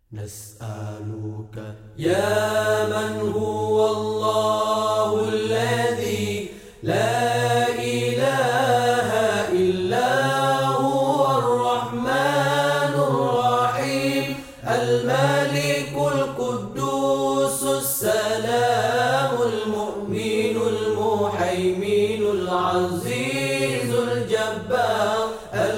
نسألك يا من هو الله الذي لا إله إلا هو الرحمن الرحيم الملك القدوس السلام المؤمن المهيمن العزيز الجبار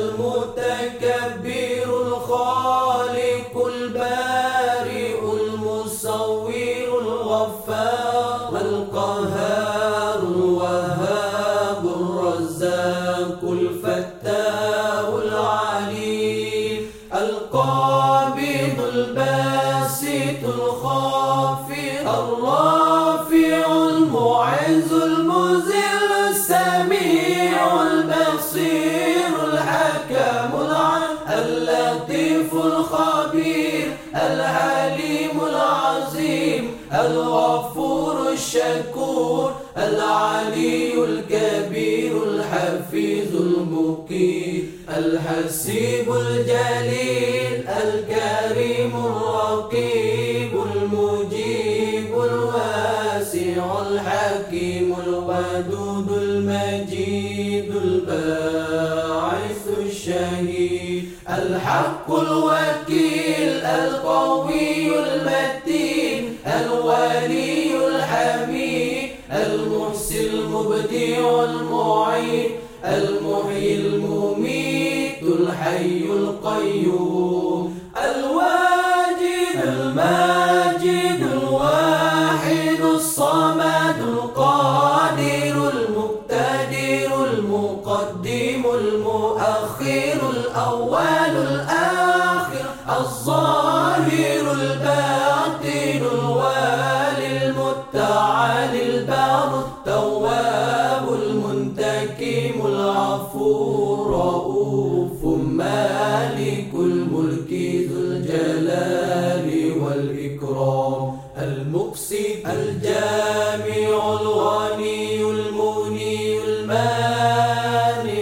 المتكبر الخالق البارئ المصور الغفار القهار الوهاب الرزاق الفتاح العليم القابض الباسط الخافض الرافع المعز المذل السميع البصير الحكم اللطيف الخبير الحليم العظيم الغفور الشكور العلي الكبير الحفيظ المقيت الحسيب الجليل الكريم الرقيب المجيب الواسع الحكيم الودود المجيد الباعث الشهيد الحق الوكيل القوي المتين الولي الحميد المحسن المبدع المعيد المحيي المميت الحي القيوم الواجد الماجد الواحد الصمد القادر المقتدر المقدم المؤخر الأول الآخر الظاهر الباطن الوالي المتعالي البار التواب المنتقم العفو الرؤوف مالك الملك ذو الجلال والإكرام المقسط الجامع الغني المغني المانع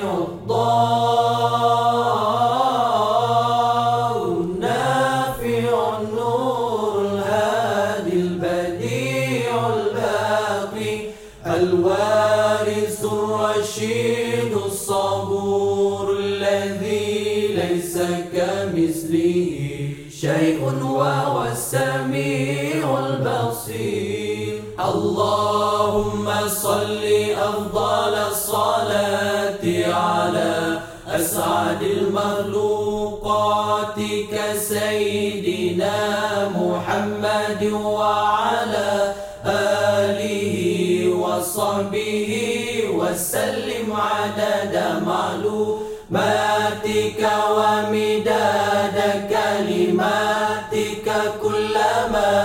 الضار النافع النور الهادي البديع الباقي الوارث الرشيد الصبور الذي ليس كمثله شيء وهو السميع البصير اللهم صل أفضل الصلاة على أسعد المخلوقات كسيدنا محمد وعلى آله وصحبه وسلم عدد معلوماتك ومداد كلماتك كلما